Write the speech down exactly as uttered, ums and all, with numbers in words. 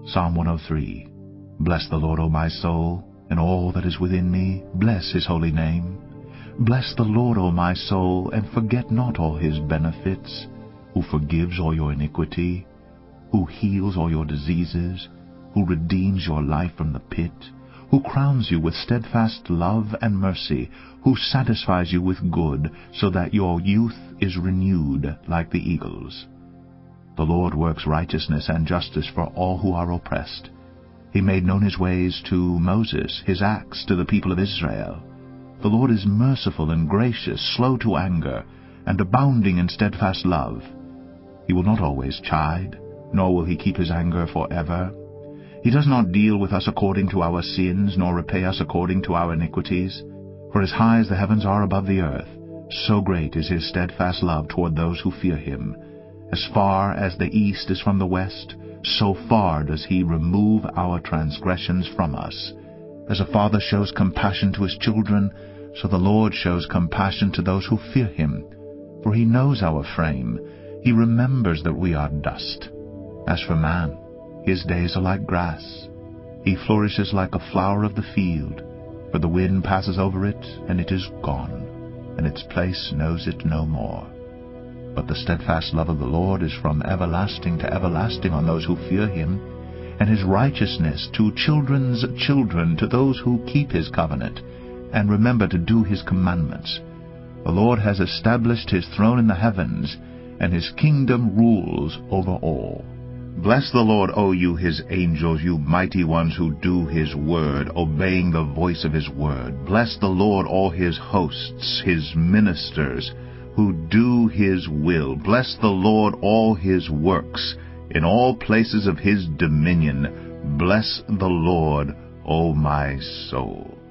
Psalm one oh three. Bless the Lord, O my soul, and all that is within me, bless his holy name. Bless the Lord, O my soul, and forget not all his benefits, who forgives all your iniquity, who heals all your diseases, who redeems your life from the pit, who crowns you with steadfast love and mercy, who satisfies you with good, so that your youth is renewed like the eagles. The Lord works righteousness and justice for all who are oppressed. He made known his ways to Moses, his acts to the people of Israel. The Lord is merciful and gracious, slow to anger, and abounding in steadfast love. He will not always chide, nor will he keep his anger forever. He does not deal with us according to our sins, nor repay us according to our iniquities. For as high as the heavens are above the earth, so great is his steadfast love toward those who fear him. As far as the east is from the west, so far does he remove our transgressions from us. As a father shows compassion to his children, so the Lord shows compassion to those who fear him. For he knows our frame. He remembers that we are dust. As for man, his days are like grass. He flourishes like a flower of the field. For the wind passes over it, and it is gone, and its place knows it no more. But the steadfast love of the Lord is from everlasting to everlasting on those who fear him, and his righteousness to children's children, to those who keep his covenant, and remember to do his commandments. The Lord has established his throne in the heavens, and his kingdom rules over all. Bless the Lord, O you his angels, you mighty ones who do his word, obeying the voice of his word. Bless the Lord, all his hosts, his ministers, who do his will. Bless the Lord, all his works, in all places of his dominion. Bless the Lord, O my soul.